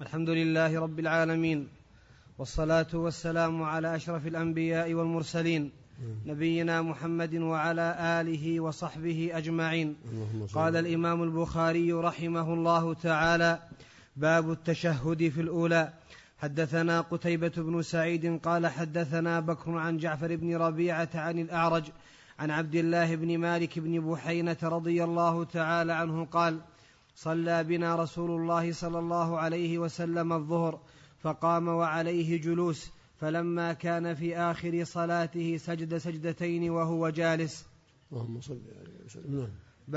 الحمد لله رب العالمين، والصلاة والسلام على أشرف الأنبياء والمرسلين نبينا محمد وعلى آله وصحبه أجمعين. قال الإمام البخاري رحمه الله تعالى: باب التشهد في الأولى. حدثنا قتيبة بن سعيد قال حدثنا بكر عن جعفر بن ربيعة عن الأعرج عن عبد الله بن مالك بن بحينة رضي الله تعالى عنه قال: صلى بنا رسول الله صلى الله عليه وسلم الظهر، فقام وعليه جلوس، فلما كان في آخر صلاته سجد سجدتين وهو جالس. اللهم صل عليه وسلم.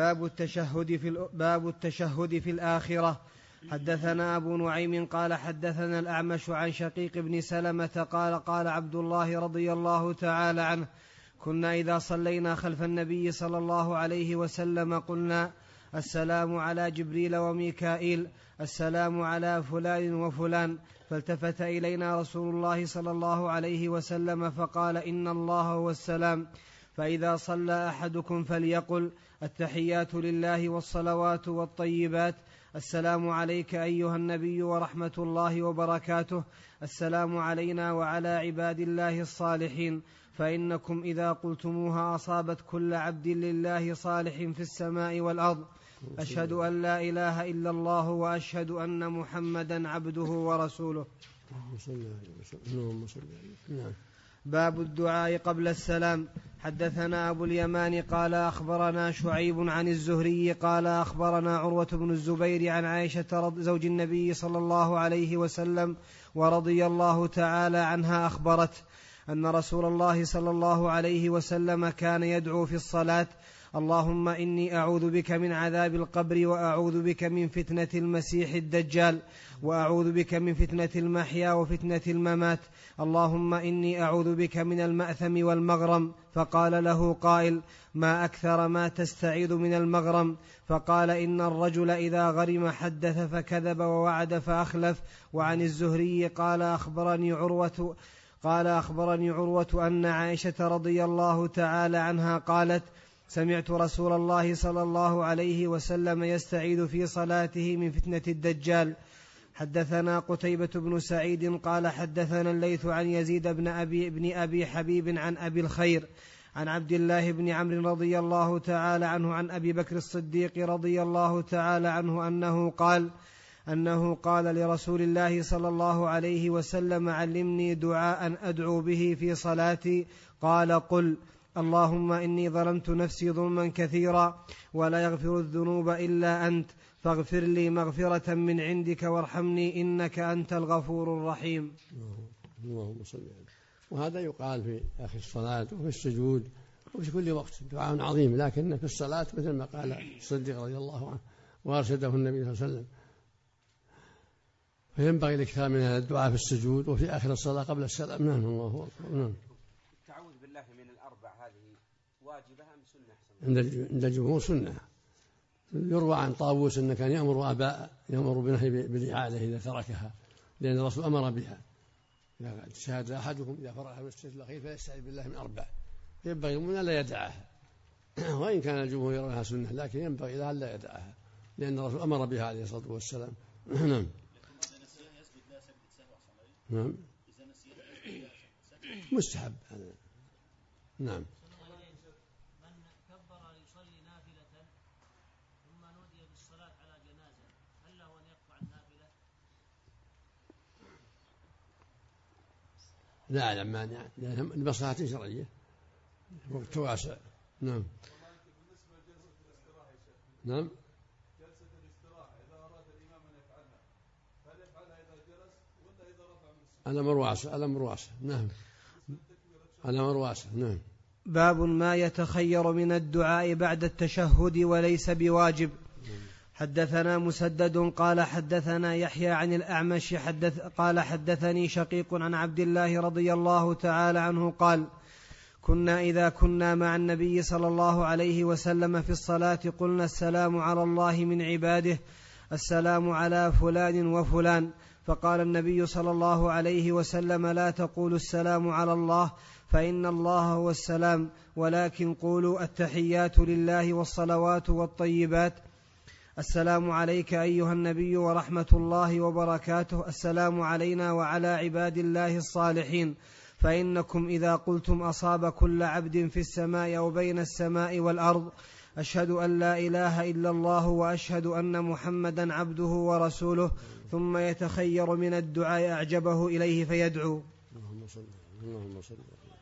باب التشهد في الآخرة. حدثنا أبو نعيم قال حدثنا الأعمش عن شقيق بن سلمة قال عبد الله رضي الله تعالى عنه: كنا إذا صلينا خلف النبي صلى الله عليه وسلم قلنا: السلام على جبريل وميكائيل، السلام على فلان وفلان. فالتفت إلينا رسول الله صلى الله عليه وسلم فقال: إن الله هو السلام، فإذا صلى أحدكم فليقل: التحيات لله والصلوات والطيبات، السلام عليك أيها النبي ورحمة الله وبركاته، السلام علينا وعلى عباد الله الصالحين، فإنكم إذا قلتموها أصابت كل عبد لله صالح في السماء والأرض. أشهد أن لا إله إلا الله وأشهد أن محمدا عبده ورسوله. باب الدعاء قبل السلام. حدثنا أبو اليمان قال أخبرنا شعيب عن الزهري قال أخبرنا عروة بن الزبير عن عائشة زوج النبي صلى الله عليه وسلم ورضي الله تعالى عنها أخبرت أن رسول الله صلى الله عليه وسلم كان يدعو في الصلاة: اللهم إني أعوذ بك من عذاب القبر، وأعوذ بك من فتنة المسيح الدجال، وأعوذ بك من فتنة المحيا وفتنة الممات، اللهم إني أعوذ بك من المأثم والمغرم. فقال له قائل: ما أكثر ما تستعيذ من المغرم؟ فقال: إن الرجل إذا غرم حدث فكذب ووعد فأخلف. وعن الزهري قال أخبرني عروة أن عائشة رضي الله تعالى عنها قالت: سمعت رسول الله صلى الله عليه وسلم يستعيذ في صلاته من فتنة الدجال. حدثنا قتيبة بن سعيد قال حدثنا الليث عن يزيد بن أبي حبيب عن أبي الخير عن عبد الله بن عمرو رضي الله تعالى عنه عن أبي بكر الصديق رضي الله تعالى عنه أنه قال لرسول الله صلى الله عليه وسلم: علمني دعاء أدعو به في صلاتي. قال: قل: اللهم إني ظلمت نفسي ظلما كثيرا ولا يغفر الذنوب إلا أنت، فاغفر لي مغفرة من عندك وارحمني إنك أنت الغفور الرحيم. اللهم صل عليه. وهذا يقال في آخر الصلاة وفي السجود وفي كل وقت، دعاء عظيم، لكن في الصلاة مثل ما قال الصديق رضي الله عنه وأرشده النبي صلى الله عليه وسلم، فينبغي الإكثار من هذا الدعاء في السجود وفي آخر الصلاة قبل السلام. نعم. الله أكبر. نعم. التعوذ بالله من الأربع هذه واجبة أم سنة؟ عند الجمهور سنة. يروى عن طاووس أنه كان يأمر بنهي بالإعادة إذا تركها، لأن الرسول أمر بها: إذا شهد أحدكم إذا فرغ من السجود الأخير فيستعيذ بالله من أربع، فينبغي المؤمن لا يدعها وإن كان الجمهور يرونها سنة، لكن ينبغي لا يدعها لأن الرسول أمر بها عليه الصلاة والسلام. نعم. نعم. مستحب هذا. نعم. من كبر يصلي نافلة ثم نودي بالصلاة على جنازة، هل له أن يقطع النافلة؟ لا أعلم مانع، لمصلحة شرعية، وقت واسع. نعم. نعم. جلسة الاستراحة إذا أراد الإمام أن يفعلها، هل يفعلها إذا جلس ولا إذا رفع من السجود؟ الأمر واسع. نعم. الأمر واسع. نعم. باب ما يتخير من الدعاء بعد التشهد وليس بواجب. حدثنا مسدد قال حدثنا يحيى عن الأعمش قال حدثني شقيق عن عبد الله رضي الله تعالى عنه قال: كنا إذا كنا مع النبي صلى الله عليه وسلم في الصلاة قلنا: السلام على الله من عباده، السلام على فلان وفلان. فقال النبي صلى الله عليه وسلم: لا تقولوا السلام على الله، فإن الله هو السلام، ولكن قولوا التحيات لله والصلوات والطيبات، السلام عليك أيها النبي ورحمة الله وبركاته. السلام علينا وعلى عباد الله الصالحين. فإنكم إذا قلتم أصاب كل عبد في السماء أو بين السماء والأرض أشهد أن لا إله إلا الله وأشهد أن محمدا عبده ورسوله، ثم يتخير من الدعاء أعجبه إليه فيدعو. اللهم صل.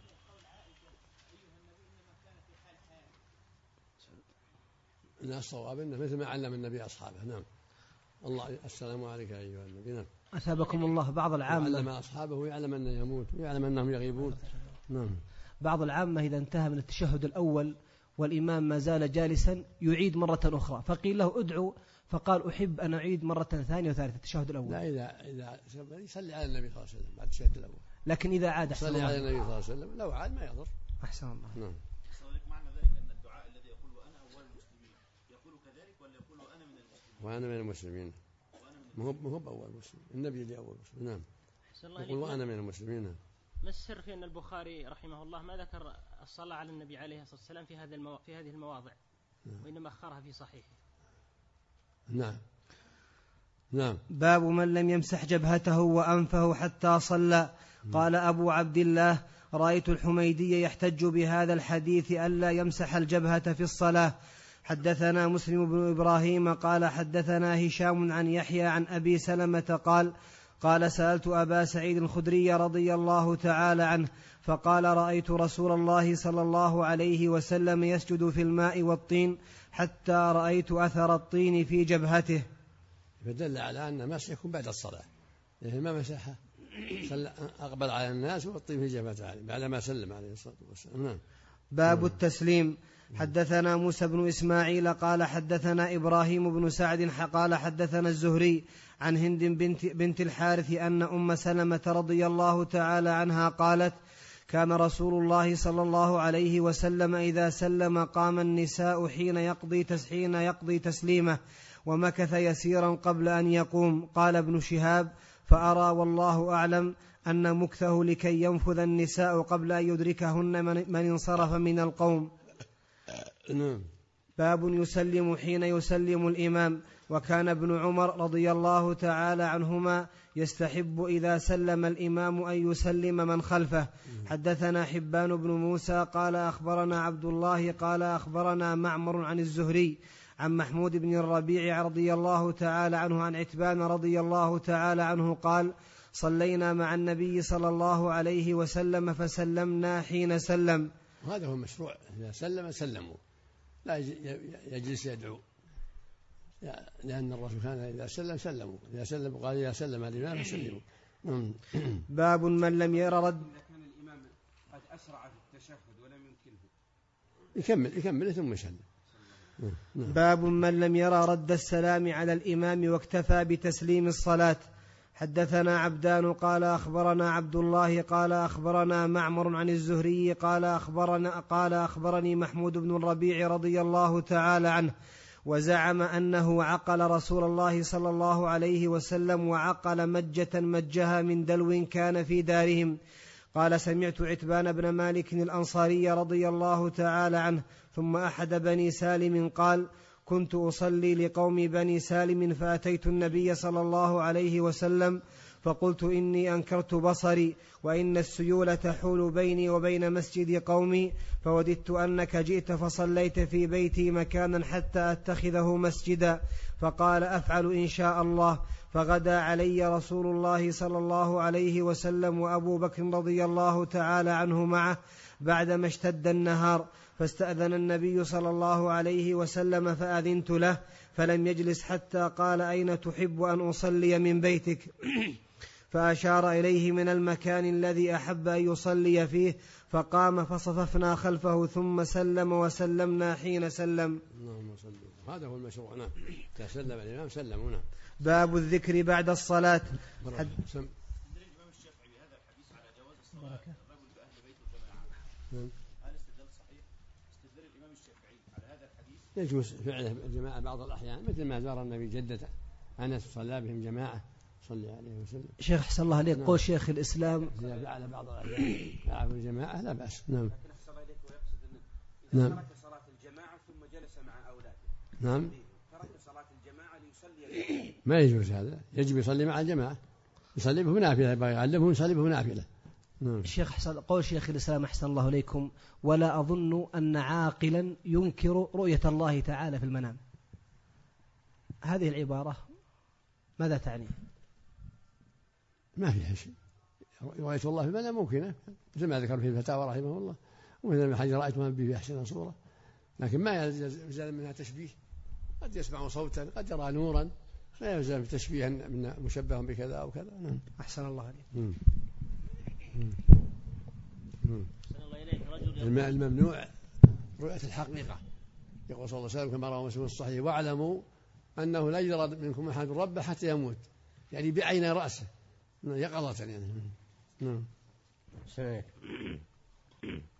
لا، الصواب انه مثل ما علم النبي اصحابه. نعم. الله السلام عليك ايها النبي. نعم. اثابكم الله. بعض العامه علم اصحابه ويعلم انه يموت ويعلم انهم يغيبون. نعم. بعض العامه اذا انتهى من التشهد الاول والامام ما زال جالسا يعيد مره اخرى، فقيل له ادعو، فقال احب ان اعيد مره ثانيه وثالثه التشهد الاول. لا، اذا يصلي على النبي صلى الله عليه وسلم بعد التشهد الاول. لكن اذا عاد يصلي على النبي صلى الله عليه وسلم، لو عاد ما يضر. احسن الله. نعم. معنى ذلك ان الدعاء الذي يقول انا اول المسلمين يقول كذلك ولا يقول انا من المسلمين؟ وانا من المسلمين. مو بأول مسلم، النبي اللي أول مسلم. نعم. يقول وأنا من المسلمين. ما السر في أن البخاري رحمه الله ما ذكر الصلاة على النبي عليه الصلاة والسلام في هذه المواضع، وإنما أخرها في صحيحه؟ نعم. باب من لم يمسح جبهته وأنفه حتى صلى. قال أبو عبد الله: رأيت الحميدي يحتج بهذا الحديث ألا يمسح الجبهة في الصلاة. حدثنا مسلم بن إبراهيم قال حدثنا هشام عن يحيى عن أبي سلمة قال سألت أبا سعيد الخدري رضي الله تعالى عنه فقال: رأيت رسول الله صلى الله عليه وسلم يسجد في الماء والطين حتى رأيت أثر الطين في جبهته. فدل على أن المسح يكون بعد الصلاة، يعني ما مسحها أقبل على الناس والطين في جبهته بعدما سلم عليه الصلاة والسلام. باب التسليم. حدثنا موسى بن إسماعيل قال حدثنا إبراهيم بن سعد قال حدثنا الزهري عن هند بنت الحارث أن أم سلمة رضي الله تعالى عنها قالت: كان رسول الله صلى الله عليه وسلم إذا سلم قام النساء حين يقضي تسليمه، ومكث يسيرا قبل أن يقوم. قال ابن شهاب: فأرى والله أعلم أن مكثه لكي ينفذ النساء قبل أن يدركهن من انصرف من القوم. باب يسلم حين يسلم الإمام. وكان ابن عمر رضي الله تعالى عنهما يستحب إذا سلم الإمام أن يسلم من خلفه. حدثنا حبان بن موسى قال أخبرنا عبد الله قال أخبرنا معمر عن الزهري عن محمود بن الربيع رضي الله تعالى عنه عن عتبان رضي الله تعالى عنه قال: صلينا مع النبي صلى الله عليه وسلم فسلمنا حين سلم. وهذا هو المشروع، إذا سلم سلموا، لا يجلس يدعو، لأن الرسول كان إذا سلم سلموا، إذا سلم قال إذا سلم الإمام فسلموا. باب من لم ير رد. كان الإمام قد أسرع في التشهد ولم يمكنه يكمل ثم يسلم. باب من لم يرى رد السلام على الإمام واكتفى بتسليم الصلاة. حدثنا عبدان قال أخبرنا عبد الله قال أخبرنا معمر عن الزهري قال أخبرني محمود بن الربيع رضي الله تعالى عنه، وزعم أنه عقل رسول الله صلى الله عليه وسلم وعقل مجة مجها من دلو كان في دارهم. قال: سمعت عتبان بن مالك الأنصاري رضي الله تعالى عنه ثم أحد بني سالم قال: كنت أصلي لقوم بني سالم فأتيت النبي صلى الله عليه وسلم فقلت: إني أنكرت بصري وإن السيول تحول بيني وبين مسجد قومي، فوددت أنك جئت فصليت في بيتي مكانا حتى أتخذه مسجدا. فقال: أفعل إن شاء الله. فغدا علي رسول الله صلى الله عليه وسلم وأبو بكر رضي الله تعالى عنه معه بعدما اشتد النهار، فاستأذن النبي صلى الله عليه وسلم فأذنت له، فلم يجلس حتى قال: أين تحب أن أصلي من بيتك؟ فأشار إليه من المكان الذي أحب أن يصلي فيه، فقام فصففنا خلفه ثم سلم وسلمنا حين سلم. هذا هو المشروع. نعم. تسلم الإمام سلمونا. باب الذكر بعد الصلاة. الإمام الشافعي بهذا الحديث على جواز الصلاة الرجل بأهل بيت الجماعة. هل استدلال صحيح؟ استدلال الإمام الشافعي على هذا الحديث يجوز فعله الجماعة بعض الأحيان، مثل ما زار النبي جدته أنس صلى بهم جماعة صلى عليه وسلم. شيخ حسن الله عليك. قول شيخ الإسلام إذا فعل بعض الأحيان فعل الجماعة لا بأس. نعم. لكن أحسن الله إليك ويقصد أنه إذا ترك صلاة الجماعة ثم جلس مع أولاده. نعم. ترك صلاة الجماعة يصلي ما يجوز هذا، يجب يصلي مع الجماعة، يصلي به نافلة، يبغى يعلمه يصلي به نافلة. الشيخ قول شيخ الإسلام أحسن الله إليكم: ولا أظن أن عاقلا ينكر رؤية الله تعالى في المنام. هذه العبارة ماذا تعني؟ ما فيها شيء، رؤية الله في المنام ممكنة، مثل ما ذكر في الفتاوى رحمه الله، ومثل ما حديث رأيت ما به في أحسن صورة، لكن ما يلزم منها تشبيه، قد يسمع صوتا، قد يرى نورا، لا يلزم تشبيها من مشبه بكذا أو كذا. نعم. أحسن الله عليك. الممنوع رؤية الحقيقة، يقول صلى الله عليه وسلم كما رواه مسلم الصحيح: واعلموا أنه لا يرى منكم أحد ربه حتى يموت، يعني بعين رأسه يقظة يعني.